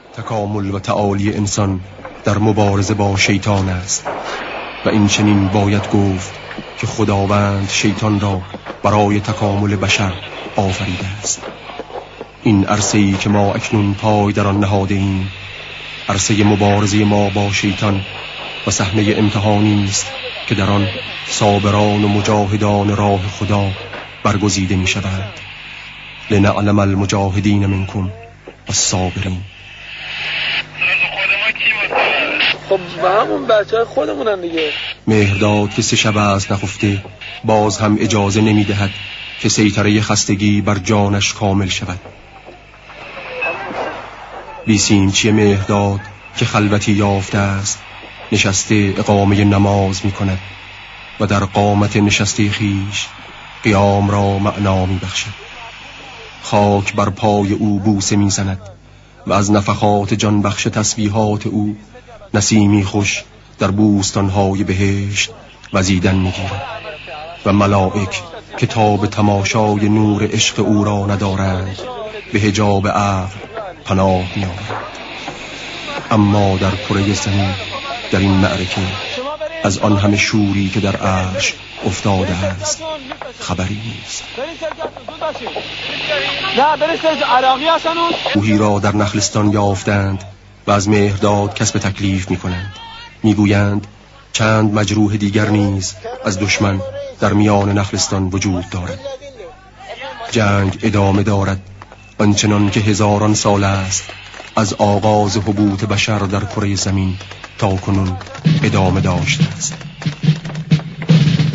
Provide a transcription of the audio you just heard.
تکامل و تعالی انسان در مبارزه با شیطان است و این چنین باید گفت که خداوند شیطان را برای تکامل بشر آفریده است. این عرصه‌ای که ما اکنون پای در آن نهاده ایم، عرصه مبارزه ما با شیطان و صحنه امتحانی است که در آن صابران و مجاهدان راه خدا برگزیده می شوند. لنعلم المجاهدین منکم والصابرین. خب با همون بچه خودمونن دیگه. مهرداد که 3 شب است نخفته باز هم اجازه نمی دهد که سیطره خستگی بر جانش کامل شود. بیسیمچی مهرداد که خلوتی یافته است نشسته اقامه نماز می کند و در قامت نشسته خیش قیام را معنا می بخشد. خاک بر پای او بوسه می زند و از نفخات جان بخش تسبیحات او نسیمی خوش در بوستانهای بهشت وزیدن می گیرد و ملائک که تاب تماشای نور عشق او را ندارند به حجاب عقل پناه می آورند. اما در کره زمین در این معرکه از آن همه شوری که در عرش افتاده است خبری نیست. روحی را در نخلستان یافتند و از مهرداد کسب تکلیف می کنند. می گویند چند مجروح دیگر نیز از دشمن در میان نخلستان وجود دارد. جنگ ادامه دارد آنچنان که هزاران سال است از آغاز حبوط بشر در کره زمین تا کنون ادامه داشته است.